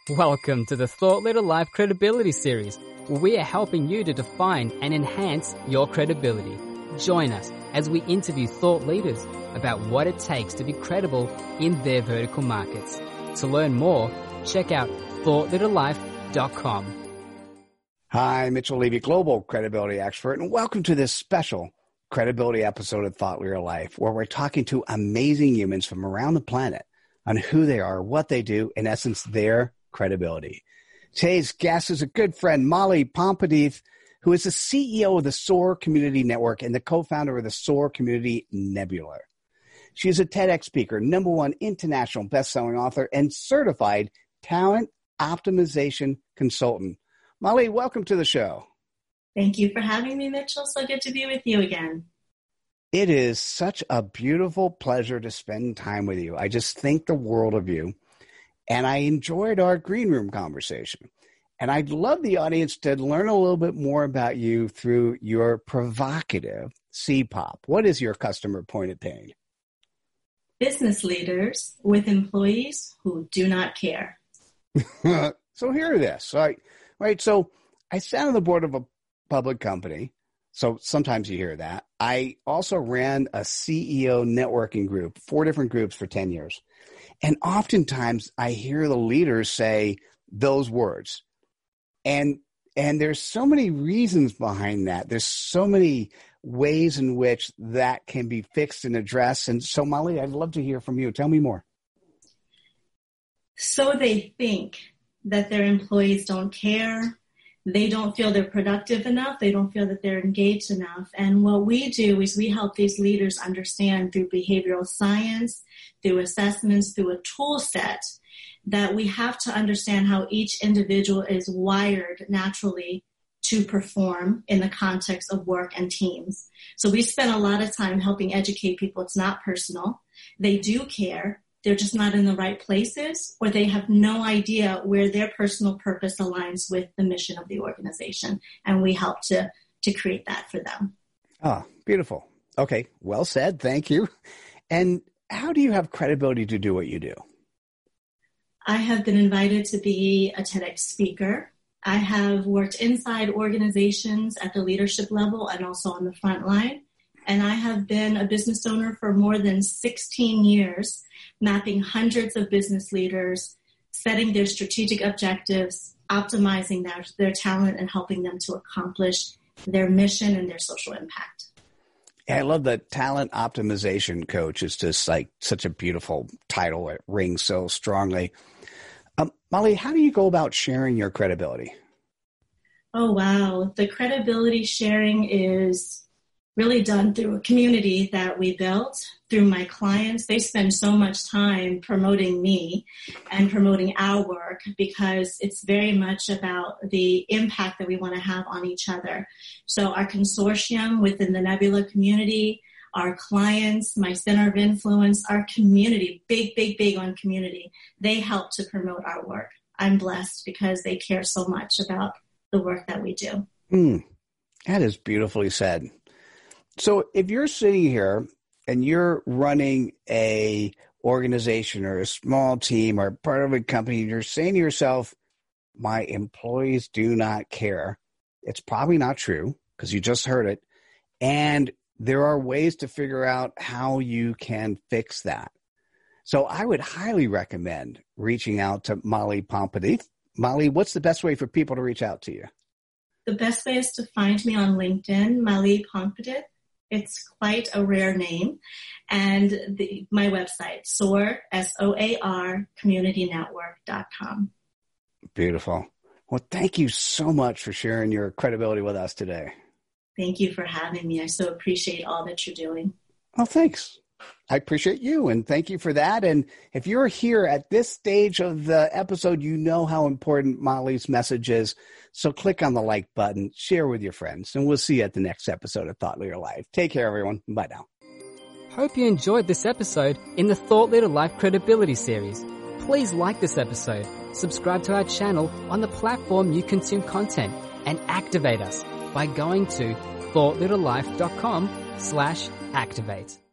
Welcome to the Thought Leader Life Credibility Series, where we are helping you to define and enhance your credibility. Join us as we interview thought leaders about what it takes to be credible in their vertical markets. To learn more, check out thoughtleaderlife.com. Hi, Mitchell Levy, Global Credibility Expert, and welcome to this special credibility episode of Thought Leader Life, where we're talking to amazing humans from around the planet on who they are, what they do, in essence, their credibility. Today's guest is a good friend, Molly Pompadith, who is the CEO of the SOAR Community Network and the co-founder of the SOAR Community Nebula. She is a TEDx speaker, #1 international best-selling author, and certified talent optimization consultant. Molly, welcome to the show. Thank you for having me, Mitchell. So good to be with you again. It is such a beautiful pleasure to spend time with you. I just think the world of you. And I enjoyed our green room conversation. And I'd love the audience to learn a little bit more about you through your provocative CPOP. What is your customer point of pain? Business leaders with employees who do not care. So hear this, right? So I sat on the board of a public company. So sometimes you hear that. I also ran a CEO networking group, 4 different groups for 10 years. And oftentimes I hear the leaders say those words. And there's so many reasons behind that. There's so many ways in which that can be fixed and addressed. And so, Molly, I'd love to hear from you. Tell me more. So they think that their employees don't care. They don't feel they're productive enough. They don't feel that they're engaged enough. And what we do is we help these leaders understand through behavioral science, through assessments, through a tool set, that we have to understand how each individual is wired naturally to perform in the context of work and teams. So we spend a lot of time helping educate people. It's not personal. They do care. They're just not in the right places, or they have no idea where their personal purpose aligns with the mission of the organization. And we help to create that for them. Oh, beautiful. Okay. Well said. Thank you. And how do you have credibility to do what you do? I have been invited to be a TEDx speaker. I have worked inside organizations at the leadership level and also on the front line. And I have been a business owner for more than 16 years, mapping hundreds of business leaders, setting their strategic objectives, optimizing their talent, and helping them to accomplish their mission and their social impact. Yeah, I love the talent optimization coach. It's just like such a beautiful title. It rings so strongly. Molly, how do you go about sharing your credibility? Oh, wow. The credibility sharing is really done through a community that we built, through my clients. They spend so much time promoting me and promoting our work because it's very much about the impact that we want to have on each other. So our consortium within the Nebula community, our clients, my center of influence, our community, big on community, they help to promote our work. I'm blessed because they care so much about the work that we do. That is beautifully said. So if you're sitting here and you're running a organization or a small team or part of a company, and you're saying to yourself, my employees do not care, it's probably not true because you just heard it. And there are ways to figure out how you can fix that. So I would highly recommend reaching out to Molly Pompadith. Molly, what's the best way for people to reach out to you? The best way is to find me on LinkedIn, Molly Pompadith. It's quite a rare name. And my website, SOAR, SOAR, communitynetwork.com. Beautiful. Well, thank you so much for sharing your credibility with us today. Thank you for having me. I so appreciate all that you're doing. Oh, thanks. I appreciate you, and thank you for that. And if you're here at this stage of the episode, you know how important Molly's message is. So click on the like button, share with your friends, and we'll see you at the next episode of Thought Leader Life. Take care, everyone. Bye now. Hope you enjoyed this episode in the Thought Leader Life Credibility Series. Please like this episode, subscribe to our channel on the platform you consume content, and activate us by going to thoughtleaderlife.com/activate.